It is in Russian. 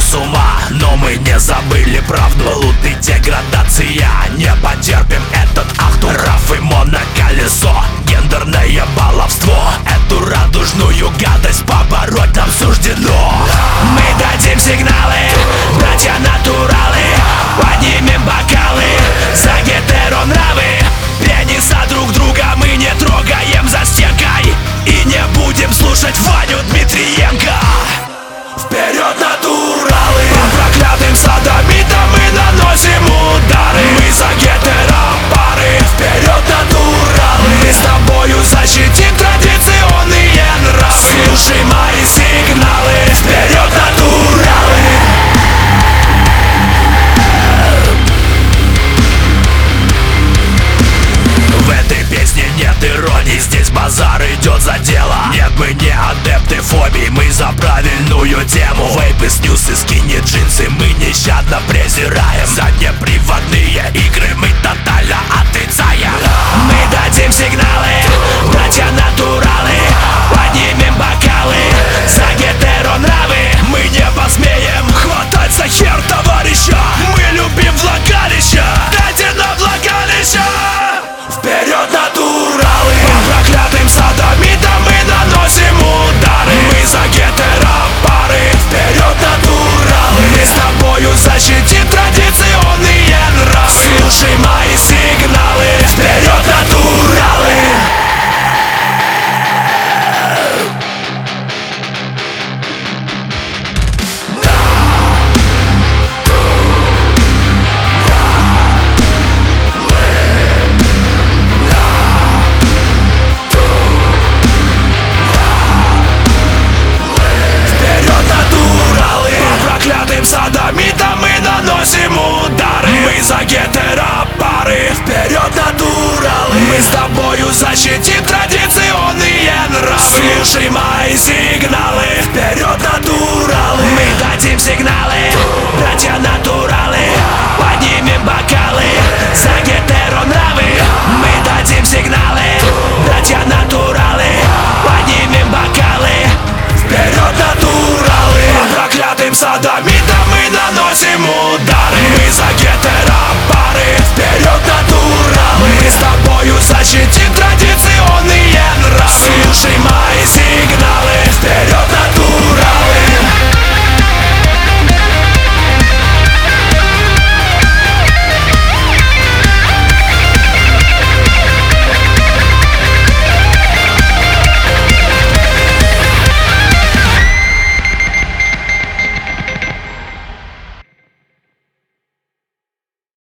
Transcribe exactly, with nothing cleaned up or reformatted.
с ума, но мы не забыли правду. Блуд и деградация, не потерпим этот ахту. Раф и моноколесо, гендерное баловство. Эту радужную гадость побороть нам суждено. Мы дадим сигналы, братья натуралы. Поднимем бокалы за гетеронравы. Пениса друг друга мы не трогаем за стенкой. И не будем слушать Ваню Дмитриенко. Вперед, натуралы! По проклятым садомитам мы наносим удары. Мы за гетеропары. Вперед, натуралы! Мы с тобою защитим традиционные нравы. Слушай мои сигналы. Вперед, натуралы! В этой песне нет иронии, здесь базар идет за дело. Нет, мы не адепты фобий, мы за правильную тему. Вейпы, снюсы, скини, джинсы мы нещадно презираем. Заднеприводные игры мы